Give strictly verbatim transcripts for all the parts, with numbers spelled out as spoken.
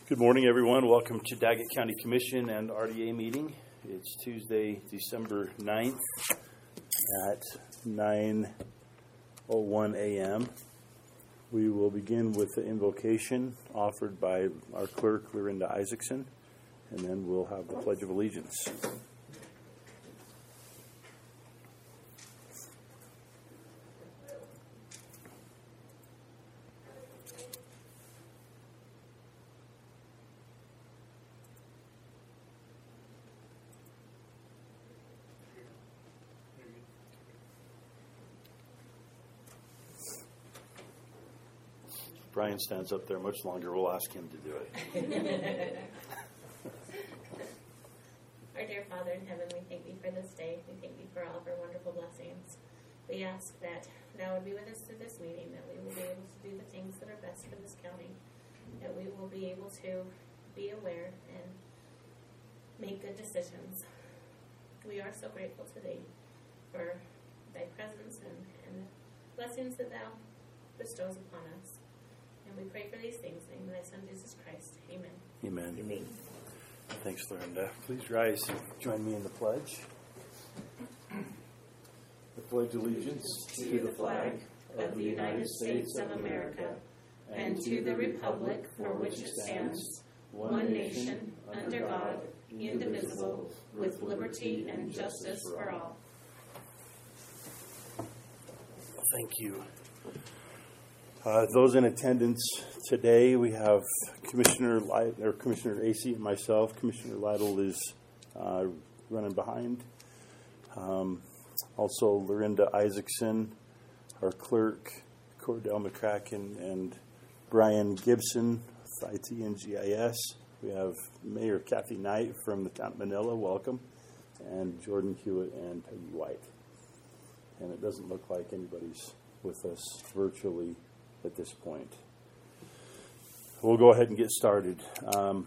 Good morning, everyone. Welcome to Daggett County Commission and R D A meeting. It's Tuesday, December ninth at nine oh one a.m. We will begin with the invocation offered by our clerk, Lorinda Isaacson, and then we'll have the Pledge of Allegiance. Brian stands up there much longer. We'll ask him to do it. Our dear Father in heaven, we thank you for this day. We thank you for all of our wonderful blessings. We ask that thou would be with us through this meeting, that we will be able to do the things that are best for this county, that we will be able to be aware and make good decisions. We are so grateful today for thy presence and, and blessings that thou bestows upon us. And we pray for these things in the name of thy Son, Jesus Christ. Amen. Amen. Amen. Thanks, Lorinda. Please rise and join me in the pledge. I pledge allegiance to the flag of the United States of America and to the republic for which it stands, one nation, under God, indivisible, with liberty and justice for all. Thank you. Uh, those in attendance today, we have Commissioner Light, or Commissioner Acey and myself. Commissioner Lytle is uh, running behind. Um, also, Lorinda Isaacson, our clerk, Cordell McCracken, and Brian Gibson, with I T and G I S. We have Mayor Kathy Knight from the town of Manila. Welcome, and Jordan Hewitt and Peggy White. And it doesn't look like anybody's with us virtually at this point. We'll go ahead and get started. Um,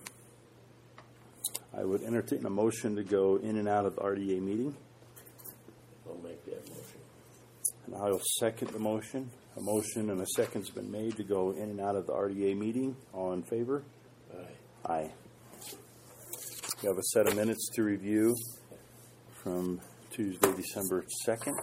I would entertain a motion to go in and out of the R D A meeting. I'll make that motion. And I will second the motion. A motion and a second's been made to go in and out of the R D A meeting. All in favor? Aye. Aye. We have a set of minutes to review from Tuesday, December second.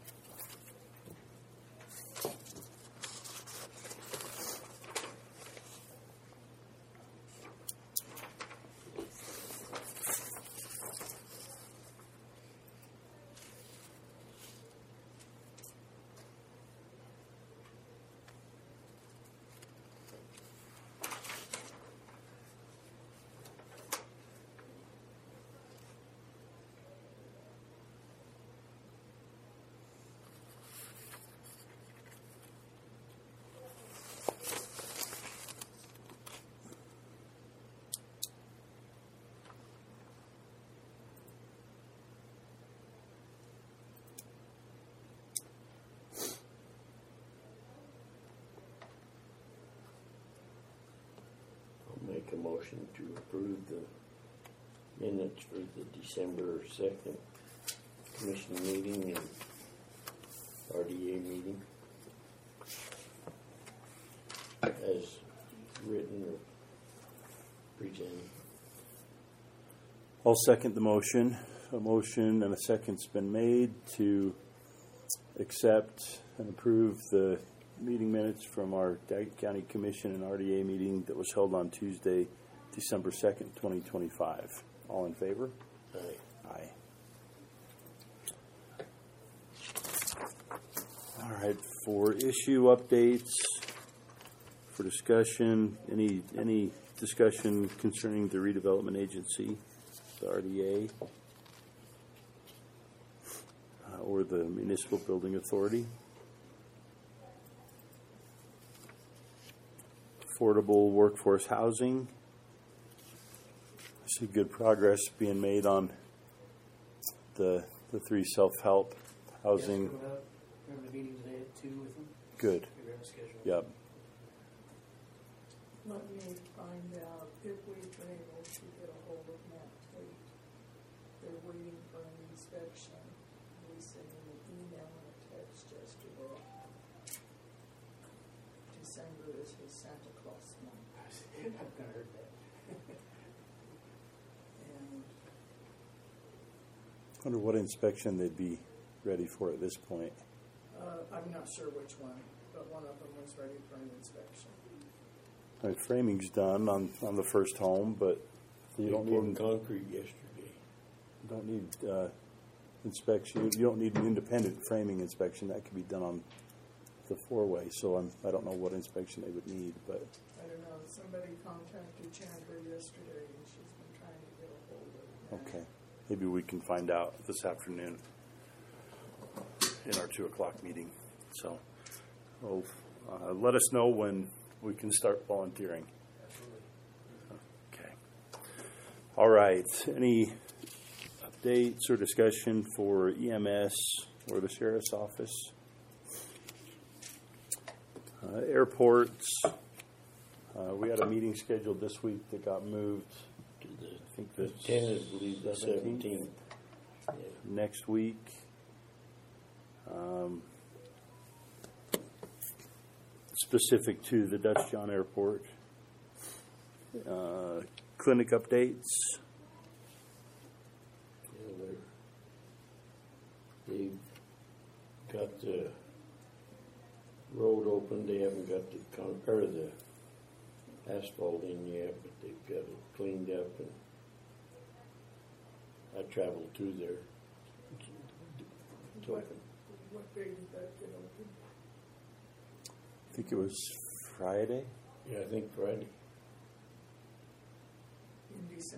Make a motion to approve the minutes for the December second commission meeting and R D A meeting as written or presented. I'll second the motion. A motion and a second's been made to accept and approve the meeting minutes from our Daggett County Commission and R D A meeting that was held on Tuesday, December second, twenty twenty-five. All in favor? Aye. Aye. All right, for issue updates, for discussion, any any discussion concerning the redevelopment agency, the R D A, uh, or the municipal building authority? Affordable workforce housing. I see good progress being made on the the three self-help housing. Yes, we'll have, remember the meeting today at two with them? Good. We have a schedule. Yep. Let me find out if we've been able to get a hold of Matt Tate. They're waiting for an inspection. We sent him an email and a text yesterday. December is his Santa Claus month. I've not heard that. Wonder what inspection they'd be ready for at this point. Uh, I'm not sure which one, but one of them was ready for an inspection. I mean, framing's done on, on the first home, but you We don't poured need concrete yesterday. don't need uh, inspection. You don't need an independent framing inspection. That could be done on the four-way. So I'm I don't know what inspection they would need, but I don't know, somebody contacted Chandler yesterday and she's been trying to get a hold of him. okay. Maybe we can find out this afternoon in our two o'clock meeting. So, well, uh, let us know when we can start volunteering. Okay. All right. Any updates or discussion for E M S or the sheriff's office? Uh, airports. Uh, we had a meeting scheduled this week that got moved. To the, I think the tentatively the seventeenth. seventeenth. Yeah. Next week. Um, specific to the Dutch John Airport. Uh, clinic updates. Yeah, they're, they've got the road open. They haven't got the con- or the asphalt in yet, but they've got it cleaned up. And I traveled through there. It's What, open. what day did that get open? I think it was Friday. Yeah, I think Friday. In December.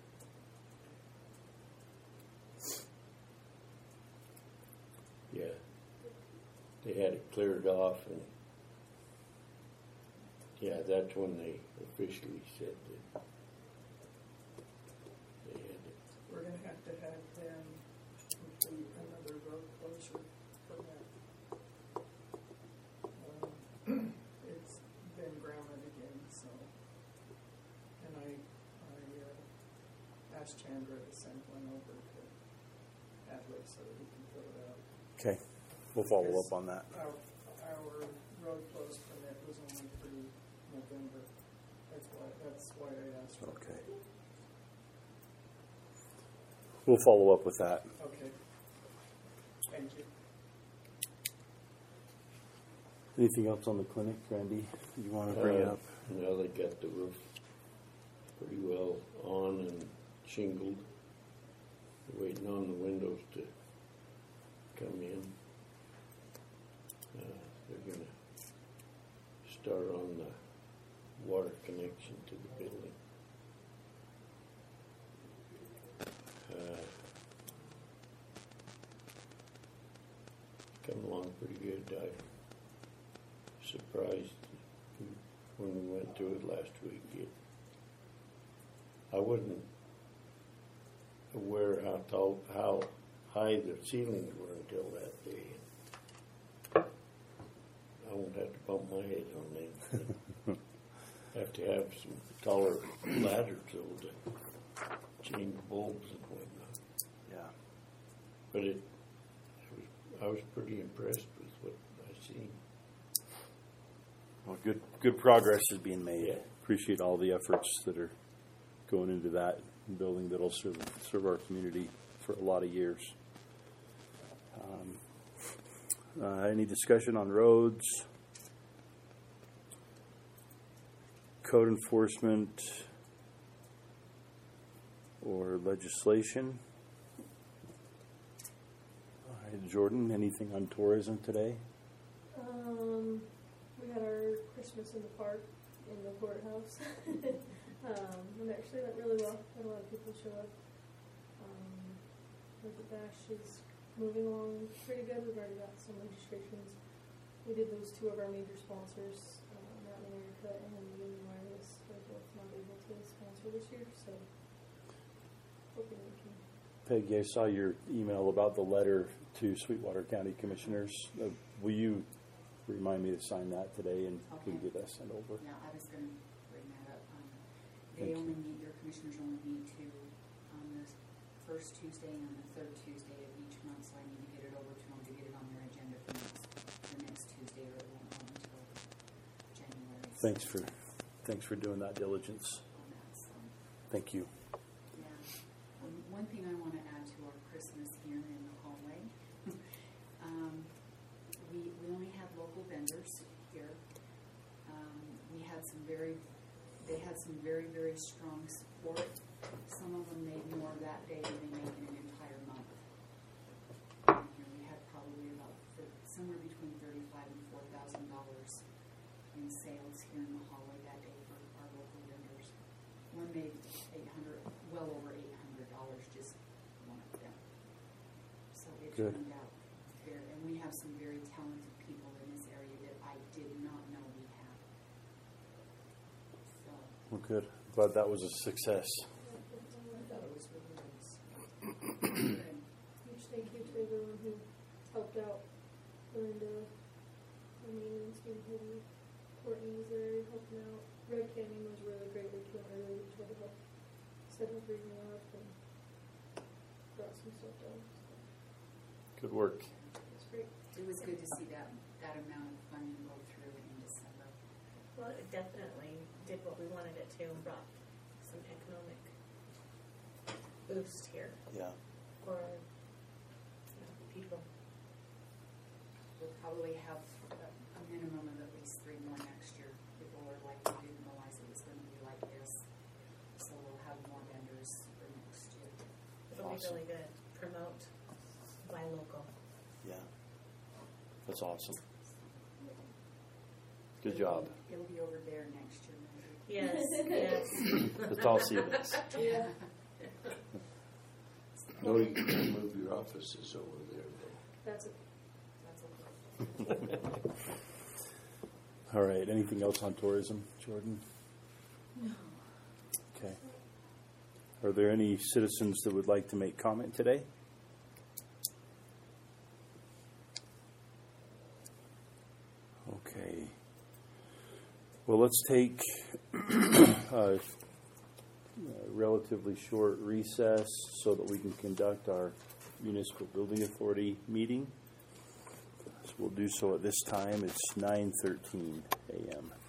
Yeah, they had it cleared off, and yeah, that's when they officially said that they had it. We're gonna have to have them complete another road closure permit. Um, It's been grounded again, so. And I, I uh, asked Chandra to send one over to Hadley so that he can fill it out. Okay. We'll follow up on that. Our, our road close permit was only through November. That's why, that's why I asked for it. Okay. We'll follow up with that. Okay. Thank you. Anything else on the clinic, Randy? You want to bring it Uh, up? Now they got the roof pretty well on and shingled. They're waiting on the windows to come in. Uh, they're gonna start on the water connection to the building. Uh, come along pretty good. I surprised when we went through it last week. It, I wasn't aware how tall, how high the ceilings were until that day. I won't have to bump my head on them. Have to have some taller ladders though to change bulbs and whatnot. Yeah. But it, I was, I was pretty impressed with what I seen. Well, good good progress is being made. Yeah. Appreciate all the efforts that are going into that building that'll serve serve our community for a lot of years. Um, uh, any discussion on roads, code enforcement, or legislation? All right, Jordan, anything on tourism today? Um, we had our Christmas in the park in the courthouse. um, and actually went really well. Had a lot of people show up. Um, the bash is moving along pretty good. We've already got some registrations. We did lose two of our major sponsors, uh, Mountain America and Union Wireless. They're both not able to sponsor this year, so hoping we can. Peggy, I saw your email about the letter to Sweetwater County Commissioners. Uh, will you remind me to sign that today, and we can Okay. get that sent over? Yeah, I was gonna bring that up. Um, Thank They you. only meet, your commissioners only meet to, on the first Tuesday and the third Tuesday of each month, so I need to get it over to them to get it on their agenda for next, the next Tuesday, or it won't go until January. Thanks for thanks for doing that diligence. On that, so, Thank you. yeah. Um, one thing I wanna add to our Christmas some very, they had some very, very strong support. Some of them made more that day than they make in an entire month. And here we had probably about th- somewhere between thirty-five and four thousand dollars in sales here in the hallway that day for our local vendors. One made eight hundred, well over eight hundred dollars, just one of them. So it Good. turned out very, and we have some very talented people in this area that I did not know we had. So. Well, good. Glad that was a success. I thought it was really nice. Huge thank you to everyone who helped out. Linda, I mean, Steve Hoodie, Courtney was there helping out. Red Canyon was really great. We came early to try to help set everything up and brought some stuff down. Good work. It's great. It was good to see that, that amount of funding go through in December. Well, it definitely did what we wanted it to and brought some economic boost here Yeah. for our you know, people. We'll probably have a, a minimum of at least three more next year. People are like, we didn't realize it was going to be like this. So we'll have more vendors for next year. It'll Awesome. be really good. Promote, buy local. Yeah. That's awesome. Good job. It'll be over there next year, maybe. Yes, yes. Let's all see this. Yeah. No, you can move your offices over there, though. That's it. That's okay. All right. Anything else on tourism, Jordan? No. Okay. Are there any citizens that would like to make comment today? Okay. Well, let's take a relatively short recess so that we can conduct our Municipal Building Authority meeting. So we'll do so at this time. It's nine thirteen a.m.